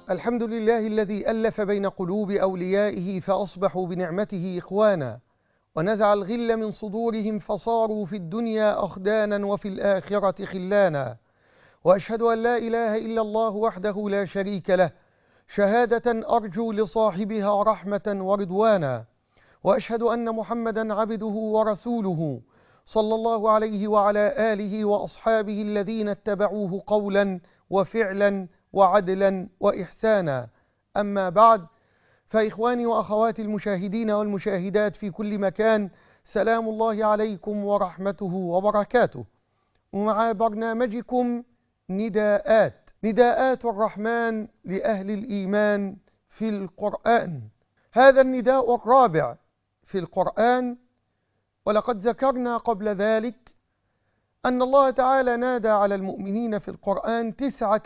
الحمد لله الذي ألف بين قلوب أوليائه فأصبحوا بنعمته إخوانا، ونزع الغل من صدورهم فصاروا في الدنيا أخدانا وفي الآخرة خلانا. وأشهد أن لا إله إلا الله وحده لا شريك له، شهادة أرجو لصاحبها رحمة ورضوانا. وأشهد أن محمدا عبده ورسوله صلى الله عليه وعلى آله وأصحابه الذين اتبعوه قولا وفعلا وعدلا وإحسانا. أما بعد، فإخواني وأخواتي المشاهدين والمشاهدات في كل مكان، سلام الله عليكم ورحمته وبركاته. ومع برنامجكم نداءات الرحمن لأهل الإيمان في القرآن. هذا النداء الرابع في القرآن، ولقد ذكرنا قبل ذلك أن الله تعالى نادى على المؤمنين في القرآن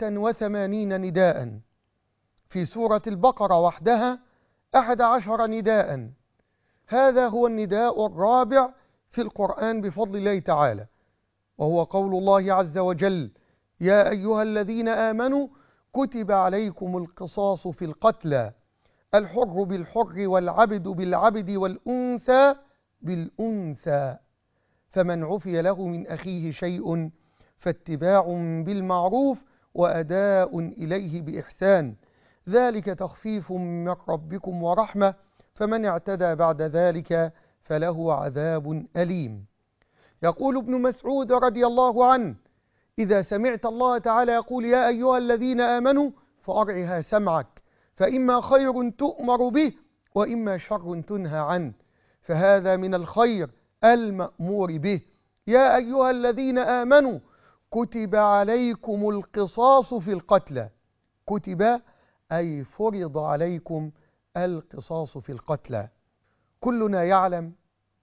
89 نداء، في سورة البقرة وحدها 11 نداء. هذا هو النداء الرابع في القرآن بفضل الله تعالى، وهو قول الله عز وجل: يا أيها الذين آمنوا كتب عليكم القصاص في القتلى، الحر بالحر والعبد بالعبد والأنثى بالأنثى، فمن عفي له من أخيه شيء فاتباع بالمعروف وأداء إليه بإحسان، ذلك تخفيف من ربكم ورحمة، فمن اعتدى بعد ذلك فله عذاب أليم. يقول ابن مسعود رضي الله عنه: إذا سمعت الله تعالى يقول يا أيها الذين آمنوا فأرعها سمعك، فإما خير تؤمر به وإما شر تنهى عنه، فهذا من الخير المأمور به. يا أيها الذين آمنوا كتب عليكم القصاص في القتلى، كتب أي فرض عليكم القصاص في القتلى. كلنا يعلم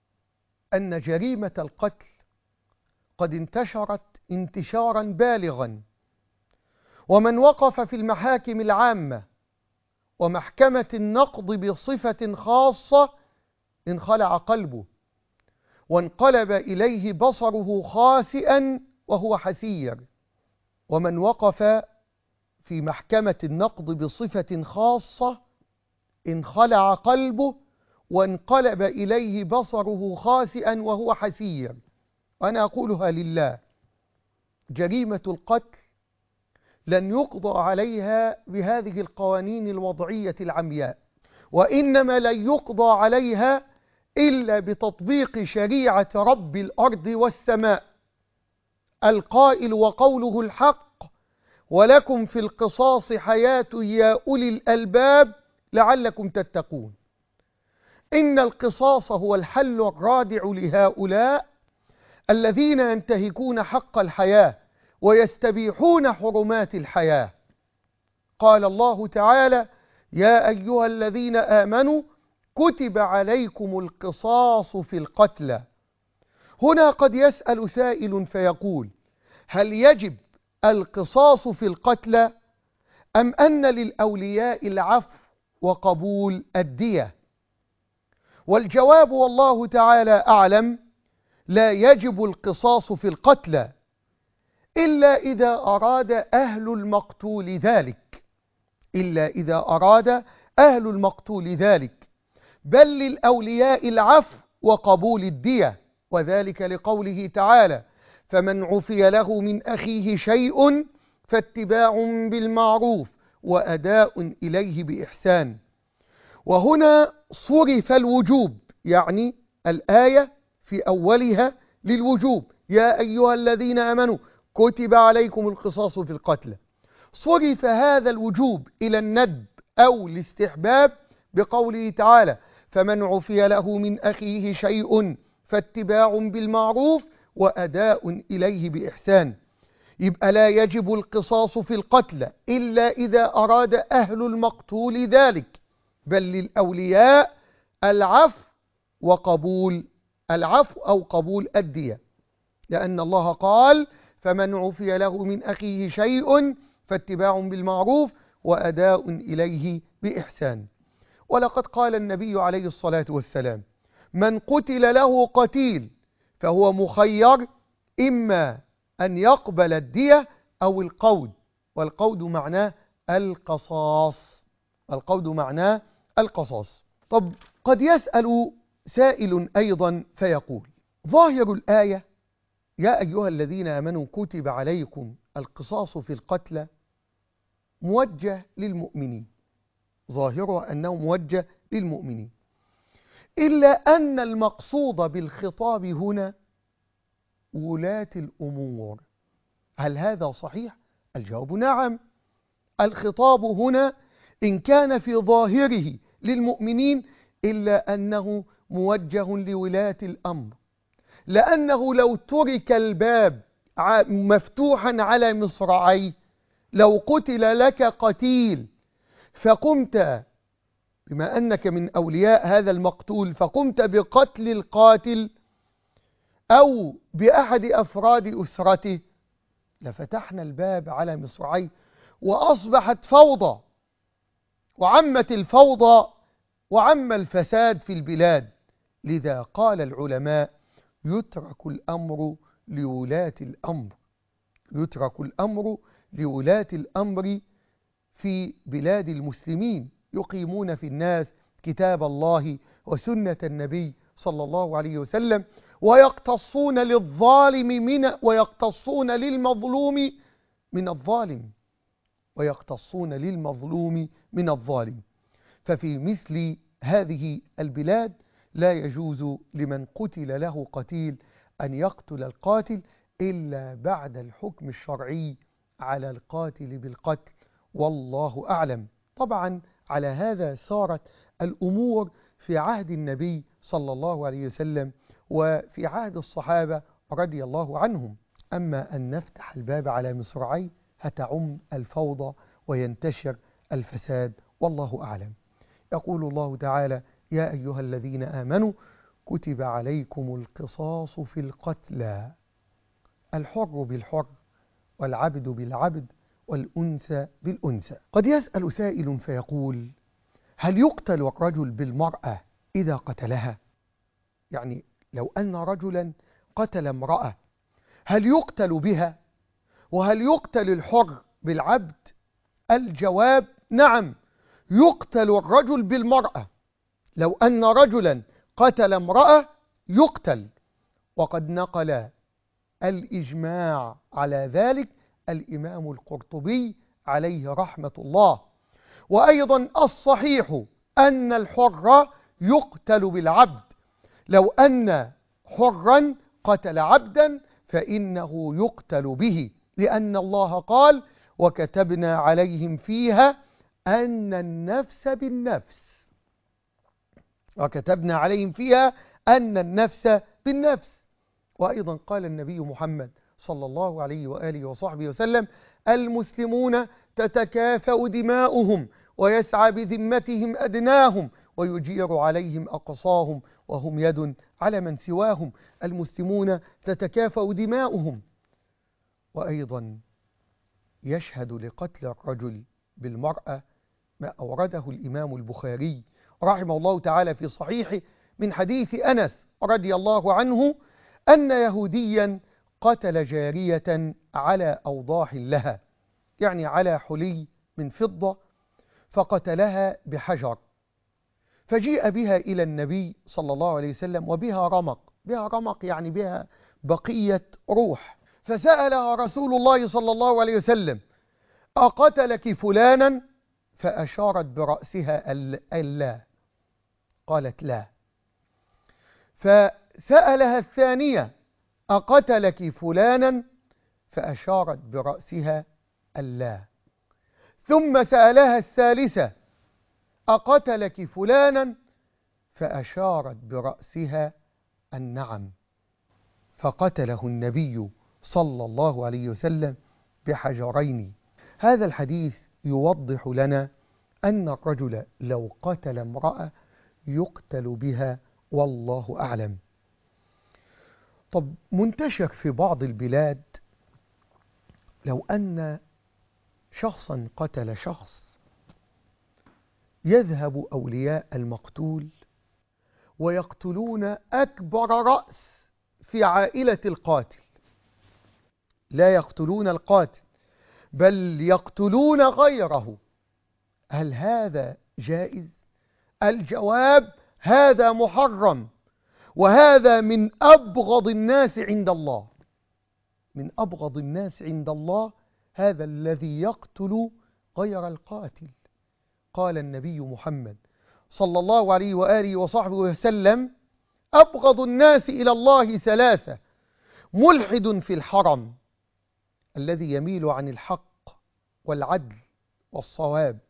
أن جريمة القتل قد انتشرت انتشارا بالغا، ومن وقف في المحاكم العامة ومحكمة النقض بصفة خاصة انخلع قلبه، وانقلب إليه بصره خاسئا وهو حسير. ومن وقف في محكمة النقض بصفة خاصة انخلع قلبه وانقلب إليه بصره خاسئا وهو حسير. وأنا أقولها لله: جريمة القتل لن يقضى عليها بهذه القوانين الوضعية العمياء، وإنما لن يقضى عليها إلا بتطبيق شريعة رب الأرض والسماء القائل وقوله الحق: ولكم في القصاص حياة يا أولي الألباب لعلكم تتقون. إن القصاص هو الحل الرادع لهؤلاء الذين ينتهكون حق الحياة ويستبيحون حرمات الحياة. قال الله تعالى: يا أيها الذين آمنوا كتب عليكم القصاص في القتلى. هنا قد يسأل سائل فيقول: هل يجب القصاص في القتلى أم أن للأولياء العفو وقبول الدية؟ والجواب والله تعالى أعلم: لا يجب القصاص في القتلى إلا إذا أراد أهل المقتول ذلك، إلا إذا أراد أهل المقتول ذلك، بل للأولياء العفو وقبول الدية، وذلك لقوله تعالى: فمن عفي له من أخيه شيء فاتباع بالمعروف وأداء إليه بإحسان. وهنا صرف الوجوب، يعني الآية في أولها للوجوب: يا أيها الذين آمنوا كتب عليكم القصاص في القتلى. صرف هذا الوجوب إلى الندب أو الاستحباب بقوله تعالى: فمن عفي له من أخيه شيء فاتباع بالمعروف وأداء إليه بإحسان. يبقى لا يجب القصاص في القتلى إلا إذا أراد أهل المقتول ذلك، بل للأولياء العفو وقبول العفو أو قبول الدية، لأن الله قال: فمن عفي له من أخيه شيء فاتباع بالمعروف وأداء إليه بإحسان. ولقد قال النبي عليه الصلاة والسلام: من قتل له قتيل فهو مخير إما أن يقبل الدية أو القود، والقود معناه القصاص. القود معناه القصاص. طب قد يسأل سائل أيضا فيقول: ظاهر الآية يا أيها الذين آمنوا كتب عليكم القصاص في القتلى موجه للمؤمنين، ظاهرها أنه موجه للمؤمنين، إلا أن المقصود بالخطاب هنا ولاة الأمور. هل هذا صحيح؟ الجواب نعم. الخطاب هنا إن كان في ظاهره للمؤمنين إلا أنه موجه لولاة الأمر، لأنه لو ترك الباب مفتوحا على مصراعيه، لو قتل لك قتيل فقمت بما أنك من أولياء هذا المقتول فقمت بقتل القاتل أو بأحد أفراد أسرته، لفتحنا الباب على مصراعيه وأصبحت فوضى، وعمت الفوضى وعم الفساد في البلاد. لذا قال العلماء: يترك الأمر لولاة الأمر، يترك الأمر لولاة الأمر في بلاد المسلمين، يقيمون في الناس كتاب الله وسنة النبي صلى الله عليه وسلم، ويقتصون ويقتصون للمظلوم من الظالم، ويقتصون للمظلوم من الظالم. ففي مثل هذه البلاد لا يجوز لمن قتل له قتيل أن يقتل القاتل إلا بعد الحكم الشرعي على القاتل بالقتل، والله أعلم. طبعا على هذا صارت الأمور في عهد النبي صلى الله عليه وسلم وفي عهد الصحابة رضي الله عنهم. أما أن نفتح الباب على مصراعيه هتعم الفوضى وينتشر الفساد، والله أعلم. يقول الله تعالى: يا أيها الذين آمنوا كتب عليكم القصاص في القتلى، الحر بالحر والعبد بالعبد والأنثى بالأنثى. قد يسأل سائل فيقول: هل يقتل الرجل بالمرأة إذا قتلها؟ يعني لو أن رجلا قتل امرأة هل يقتل بها؟ وهل يقتل الحر بالعبد؟ الجواب نعم، يقتل الرجل بالمرأة. لو أن رجلا قتل امرأة يقتل، وقد نقل الإجماع على ذلك الإمام القرطبي عليه رحمة الله. وأيضا الصحيح أن الحر يقتل بالعبد، لو أن حرا قتل عبدا فإنه يقتل به، لأن الله قال: وكتبنا عليهم فيها أن النفس بالنفس، وكتبنا عليهم فيها أن النفس بالنفس. وأيضا قال النبي محمد صلى الله عليه وآله وصحبه وسلم: المسلمون تتكافأ دماؤهم ويسعى بذمتهم أدناهم ويجير عليهم أقصاهم وهم يد على من سواهم. المسلمون تتكافأ دماؤهم. وأيضا يشهد لقتل الرجل بالمرأة ما أورده الإمام البخاري رحمه الله تعالى في صحيحه من حديث أنس رضي الله عنه أن يهوديا قتل جارية على أوضاح لها، يعني على حلي من فضة، فقتلها بحجر، فجيء بها إلى النبي صلى الله عليه وسلم وبها رمق، بها رمق يعني بها بقية روح، فسألها رسول الله صلى الله عليه وسلم: أقتلك فلانا؟ فأشارت برأسها ألا، قالت لا. فسألها الثانية: أقتلك فلانا؟ فأشارت برأسها ألا. ثم سألها الثالثة: أقتلك فلانا؟ فأشارت برأسها النعم. فقتله النبي صلى الله عليه وسلم بحجرين. هذا الحديث يوضح لنا أن الرجل لو قتل امرأة يقتل بها، والله أعلم. طب منتشر في بعض البلاد لو أن شخصا قتل شخص يذهب أولياء المقتول ويقتلون أكبر رأس في عائلة القاتل، لا يقتلون القاتل بل يقتلون غيره. هل هذا جائز؟ الجواب: هذا محرم، وهذا من أبغض الناس عند الله. من أبغض الناس عند الله هذا الذي يقتل غير القاتل. قال النبي محمد صلى الله عليه وآله وصحبه وسلم: أبغض الناس إلى الله ثلاثة: ملحد في الحرم، الذي يميل عن الحق والعدل والصواب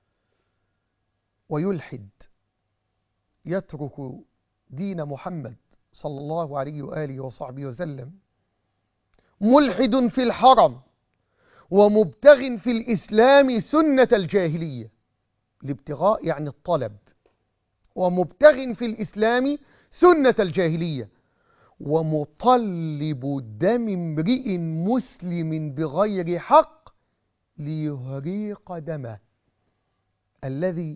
ويلحد، يترك دين محمد صلى الله عليه وآله وصحبه وسلم. ملحد في الحرم ومبتغ في الإسلام سنة الجاهلية. الابتغاء يعني الطلب، ومبتغ في الإسلام سنة الجاهلية، ومطلب دم امرئ مسلم بغير حق ليهريق دمه. الذي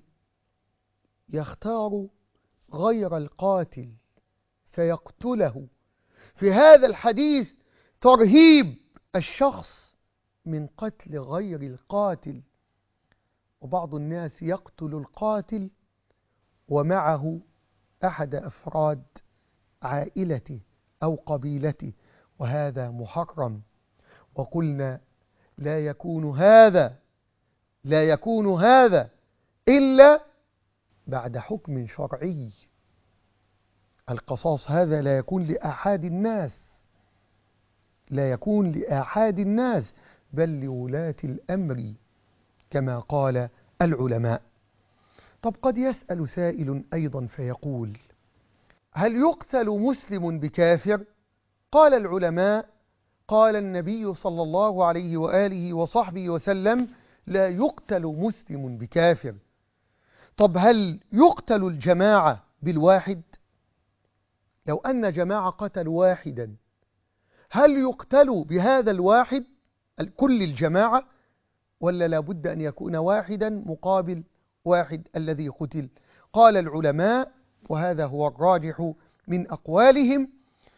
يختار غير القاتل فيقتله. في هذا الحديث ترهيب الشخص من قتل غير القاتل. وبعض الناس يقتل القاتل ومعه أحد أفراد عائلته أو قبيلته، وهذا محرم. وقلنا لا يكون هذا إلا بعد حكم شرعي. القصاص هذا لا يكون لأحد الناس، لا يكون لأحد الناس، بل لولاة الأمر كما قال العلماء. طب قد يسأل سائل أيضا فيقول: هل يقتل مسلم بكافر؟ قال العلماء: قال النبي صلى الله عليه وآله وصحبه وسلم: لا يقتل مسلم بكافر. طب هل يقتل الجماعة بالواحد؟ لو أن جماعة قتلوا واحدا، هل يقتل بهذا الواحد كل الجماعة، ولا لابد أن يكون واحدا مقابل واحد الذي قتل؟ قال العلماء، وهذا هو الراجح من أقوالهم: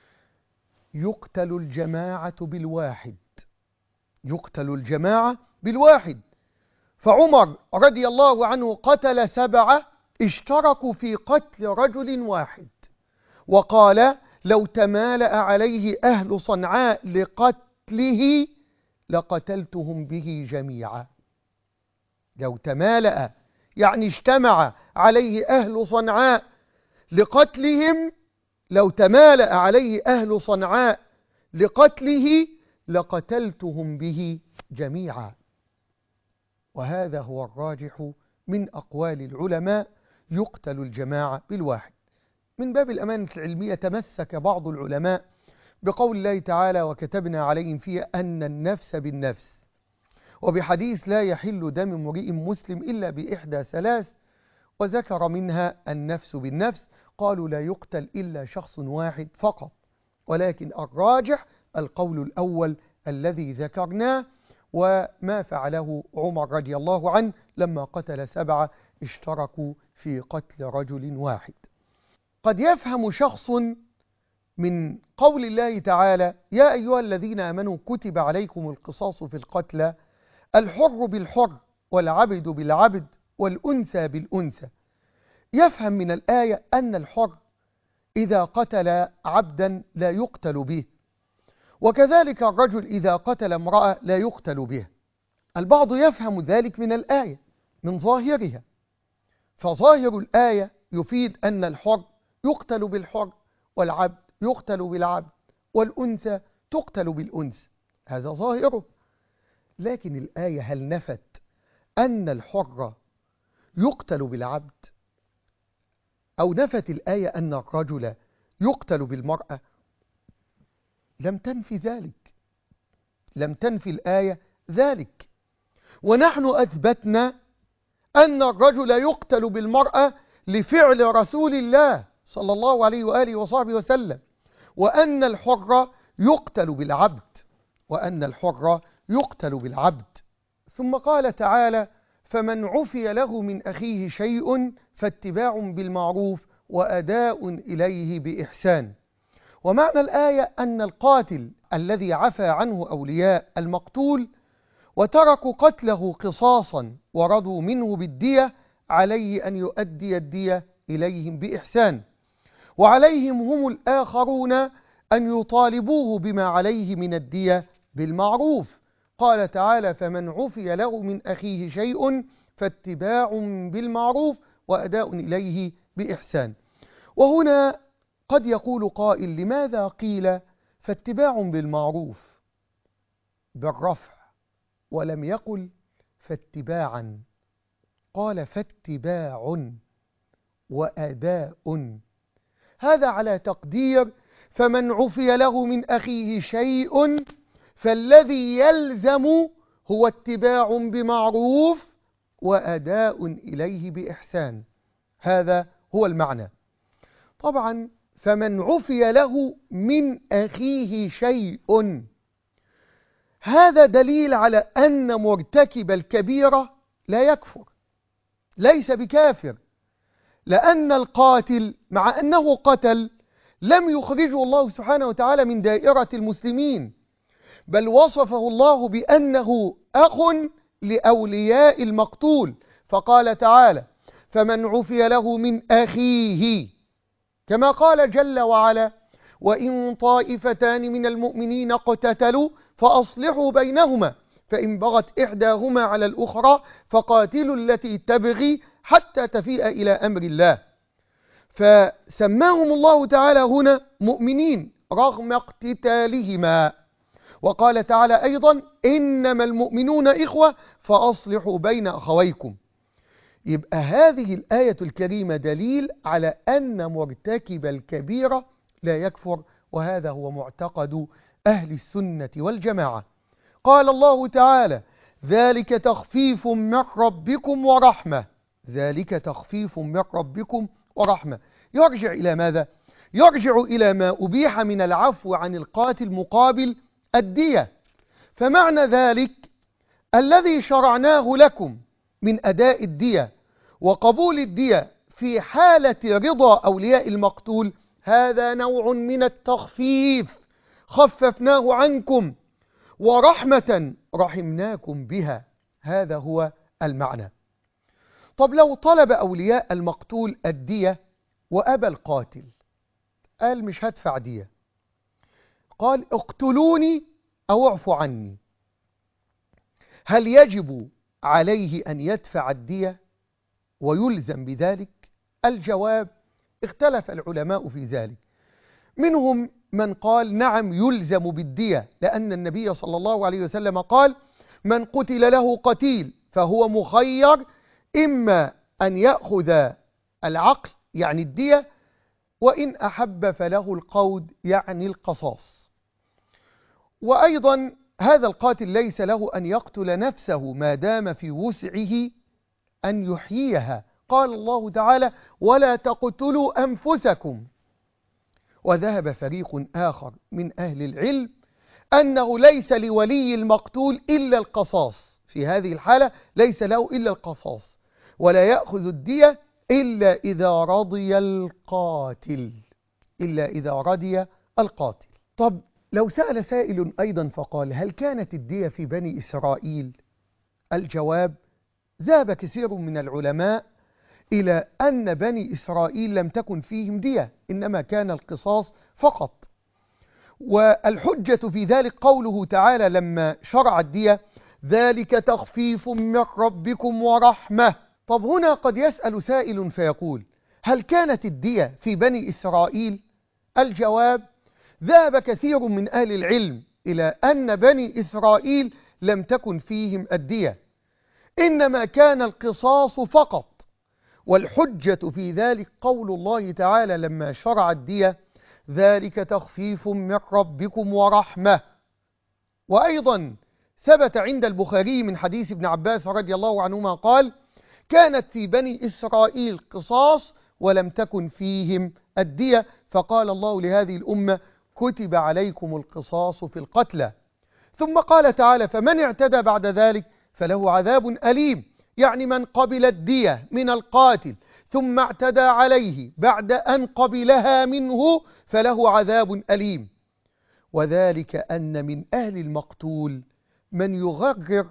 يقتل الجماعة بالواحد. يقتل الجماعة بالواحد. فعمر رضي الله عنه قتل 7 اشتركوا في قتل رجل واحد، وقال: لو تمالأ عليه أهل صنعاء لقتله لقتلتهم به جميعا. لو تمالأ يعني اجتمع عليه أهل صنعاء لقتلهم، لو تمالأ عليه أهل صنعاء لقتله لقتلتهم به جميعا. وهذا هو الراجح من أقوال العلماء: يقتل الجماعة بالواحد. من باب الأمانة العلمية تمسك بعض العلماء بقول الله تعالى: وكتبنا عليهم فيها أن النفس بالنفس، وبحديث لا يحل دم امرئ مسلم إلا بإحدى 3، وذكر منها النفس بالنفس. قالوا لا يقتل إلا شخص واحد فقط، ولكن الراجح القول الأول الذي ذكرناه، وما فعله عمر رضي الله عنه لما قتل 7 اشتركوا في قتل رجل واحد. قد يفهم شخص من قول الله تعالى: يا أيها الذين آمنوا كتب عليكم القصاص في القتلى، الحر بالحر والعبد بالعبد والأنثى بالأنثى، يفهم من الآية أن الحر إذا قتل عبدا لا يقتل به، وكذلك الرجل إذا قتل امرأة لا يقتل به. البعض يفهم ذلك من الآية من ظاهرها، فظاهر الآية يفيد أن الحر يقتل بالحر، والعبد يقتل بالعبد، والأنثى تقتل بالأنثى، هذا ظاهره. لكن الآية هل نفت أن الحر يقتل بالعبد؟ أو نفت الآية أن الرجل يقتل بالمرأة؟ لم تنفي ذلك، لم تنفي الآية ذلك. ونحن أثبتنا أن الرجل يقتل بالمرأة لفعل رسول الله صلى الله عليه وآله وصحبه وسلم، وأن الحر يقتل بالعبد، وأن الحر يقتل بالعبد. ثم قال تعالى: فمن عفي له من أخيه شيء فاتباع بالمعروف وأداء إليه بإحسان. ومعنى الآية أن القاتل الذي عفى عنه أولياء المقتول وتركوا قتله قصاصا ورضوا منه بالدية، عليه أن يؤدي الدية إليهم بإحسان، وعليهم هم الآخرون أن يطالبوه بما عليه من الدية بالمعروف. قال تعالى: فمن عفي له من أخيه شيء فاتباع بالمعروف وأداء إليه بإحسان. وهنا قد يقول قائل: لماذا قيل فاتباع بالمعروف بالرفع ولم يقل فاتباعا؟ قال فاتباع وأداء، هذا على تقدير فمن عفي له من أخيه شيء فالذي يلزم هو اتباع بمعروف وأداء إليه بإحسان. هذا هو المعنى. طبعا فمن عفي له من أخيه شيء، هذا دليل على أن مرتكب الكبيرة لا يكفر، ليس بكافر، لأن القاتل مع أنه قتل لم يخرجه الله سبحانه وتعالى من دائرة المسلمين، بل وصفه الله بأنه أخ لأولياء المقتول، فقال تعالى: فمن عفي له من أخيه، كما قال جل وعلا: وإن طائفتان من المؤمنين اقتتلوا فأصلحوا بينهما فإن بغت إحداهما على الأخرى فقاتلوا التي تبغي حتى تفيء إلى أمر الله. فسماهم الله تعالى هنا مؤمنين رغم اقتتالهما. وقال تعالى أيضا: إنما المؤمنون إخوة فأصلحوا بين أخويكم. يبقى هذه الآية الكريمة دليل على أن مرتكب الكبيرة لا يكفر، وهذا هو معتقد أهل السنة والجماعة. قال الله تعالى: ذلك تخفيف من ربكم ورحمة. ذلك تخفيف من ربكم ورحمة يرجع إلى ماذا؟ يرجع إلى ما أبيح من العفو عن القاتل مقابل الدية. فمعنى ذلك الذي شرعناه لكم من أداء الدية وقبول الدية في حالة رضا أولياء المقتول، هذا نوع من التخفيف، خففناه عنكم، ورحمة رحمناكم بها. هذا هو المعنى. طب لو طلب أولياء المقتول الدية وأبى القاتل، قال مش هدفع دية، قال اقتلوني أو اعفوا عني، هل يجب عليه أن يدفع الدية ويلزم بذلك؟ الجواب: اختلف العلماء في ذلك. منهم من قال نعم يلزم بالدية، لأن النبي صلى الله عليه وسلم قال: من قتل له قتيل فهو مخير إما أن يأخذ العقل يعني الدية، وإن أحب فله القود يعني القصاص. وأيضا هذا القاتل ليس له أن يقتل نفسه ما دام في وسعه أن يحييها. قال الله تعالى: ولا تقتلوا أنفسكم. وذهب فريق آخر من أهل العلم أنه ليس لولي المقتول إلا القصاص، في هذه الحالة ليس له إلا القصاص، ولا يأخذ الدية إلا إذا رضي القاتل، إلا إذا رضي القاتل. طب لو سأل سائل أيضا فقال: هل كانت الدية في بني إسرائيل؟ الجواب: ذهب كثير من العلماء إلى أن بني إسرائيل لم تكن فيهم دية، إنما كان القصاص فقط. والحجة في ذلك قوله تعالى لما شرع الدية: ذلك تخفيف من ربكم ورحمة. طب هنا قد يسأل سائل فيقول: هل كانت الدية في بني إسرائيل؟ الجواب: ذهب كثير من أهل العلم إلى أن بني إسرائيل لم تكن فيهم الدية، إنما كان القصاص فقط. والحجة في ذلك قول الله تعالى لما شرع الدية: ذلك تخفيف من ربكم ورحمة. وأيضا ثبت عند البخاري من حديث ابن عباس رضي الله عنهما قال: كانت في بني إسرائيل قصاص ولم تكن فيهم الدية، فقال الله لهذه الأمة: كتب عليكم القصاص في القتلى. ثم قال تعالى: فمن اعتدى بعد ذلك فله عذاب أليم، يعني من قبل الدية من القاتل ثم اعتدى عليه بعد أن قبلها منه فله عذاب أليم. وذلك أن من أهل المقتول من يغرر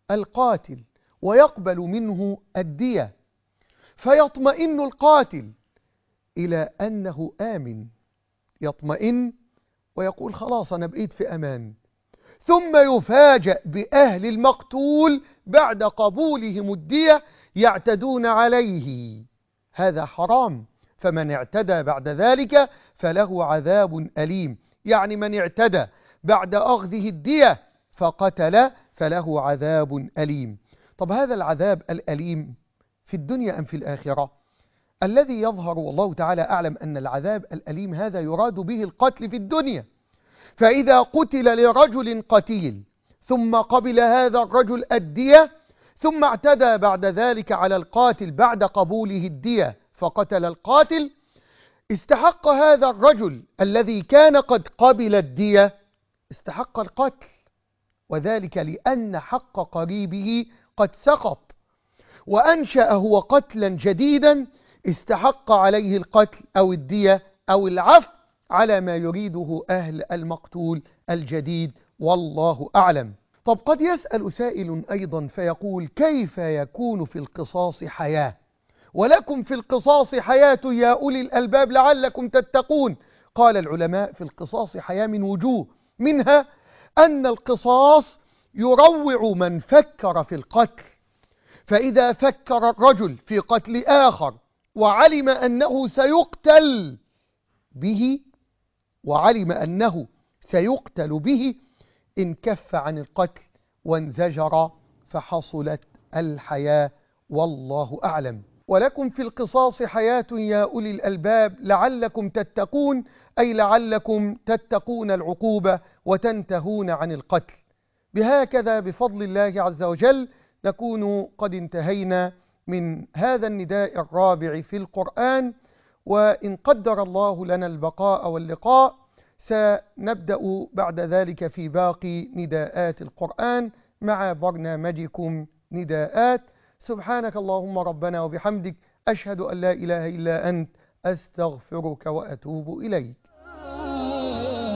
القاتل ويقبل منه الدية، فيطمئن القاتل إلى أنه آمن، يطمئن ويقول خلاص أنا بقيت في أمان، ثم يفاجأ بأهل المقتول بعد قبولهم الدية يعتدون عليه. هذا حرام، فمن اعتدى بعد ذلك فله عذاب أليم. يعني من اعتدى بعد أخذه الدية فقتل فله عذاب أليم. طب هذا العذاب الأليم في الدنيا أم في الآخرة؟ الذي يظهر والله تعالى أعلم أن العذاب الأليم هذا يراد به القتل في الدنيا. فإذا قتل لرجل قتيل ثم قبل هذا الرجل الدية ثم اعتدى بعد ذلك على القاتل بعد قبوله الدية فقتل القاتل، استحق هذا الرجل الذي كان قد قبل الدية استحق القتل، وذلك لأن حق قريبه قد سقط، وأنشأ هو قتلا جديدا استحق عليه القتل أو الدية أو العفو على ما يريده أهل المقتول الجديد، والله أعلم. طب قد يسأل سائل أيضا فيقول كيف يكون في القصاص حياة؟ ولكم في القصاص حياة يا أولي الألباب لعلكم تتقون. قال العلماء في القصاص حياة من وجوه، منها أن القصاص يروع من فكر في القتل، فإذا فكر الرجل في قتل آخر وعلم أنه سيقتل به انكف عن القتل وانزجر فحصلت الحياة، والله أعلم. ولكم في القصاص حياة يا أولي الألباب لعلكم تتقون، أي لعلكم تتقون العقوبة وتنتهون عن القتل. بهكذا بفضل الله عز وجل نكون قد انتهينا من هذا النداء الرابع في القرآن، وإن قدر الله لنا البقاء واللقاء سنبدأ بعد ذلك في باقي نداءات القرآن مع برنامجكم نداءات. سبحانك اللهم ربنا وبحمدك، أشهد أن لا إله إلا أنت، أستغفرك وأتوب إليك.